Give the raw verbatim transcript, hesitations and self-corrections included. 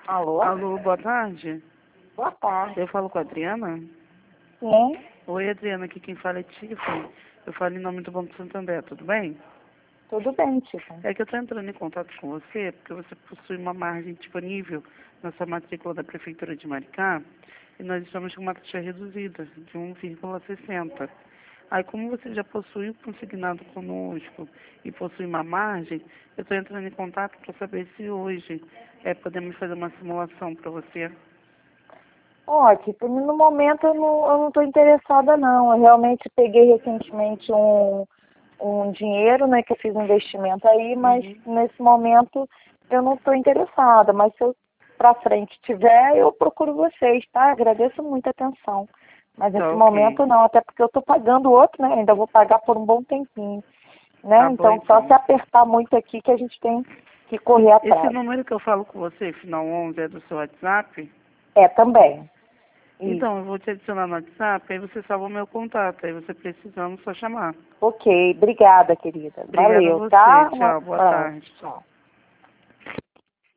Alô? Alô, boa tarde. Boa tarde. Eu falo com a Adriana? Sim? Oi, Adriana, aqui quem fala é Tiffany. Eu falo em nome do Banco Santander, tudo bem? Tudo bem, Tiffany. É que eu estou entrando em contato com você porque você possui uma margem disponível na sua matrícula da Prefeitura de Maricá e nós estamos com uma taxa reduzida de um vírgula sessenta. Aí, como você já possui o consignado conosco e possui uma margem, eu estou entrando em contato para saber se hoje é, podemos fazer uma simulação para você. Ó, Tiffany, no momento eu não, eu não estou interessada, não. Eu realmente peguei recentemente um, um dinheiro, né, que eu fiz um investimento aí, mas Uhum. nesse momento eu não estou interessada. Mas se eu para frente tiver, eu procuro vocês, tá? Agradeço muito a atenção. Mas Tá nesse ok. momento não, até porque eu estou pagando outro, né? Ainda vou pagar por um bom tempinho, né? Tá bom Então, só se então. apertar muito aqui que a gente tem que correr Esse atrás. número que eu falo com você, final onze, é do seu WhatsApp? É, também. Isso. Então, eu vou te adicionar no WhatsApp, aí você salva o meu contato, aí você precisando, só chamar. Ok, obrigada, querida. Obrigada a Valeu, você. tá? Um Tchau, boa abraço. tarde. Tchau.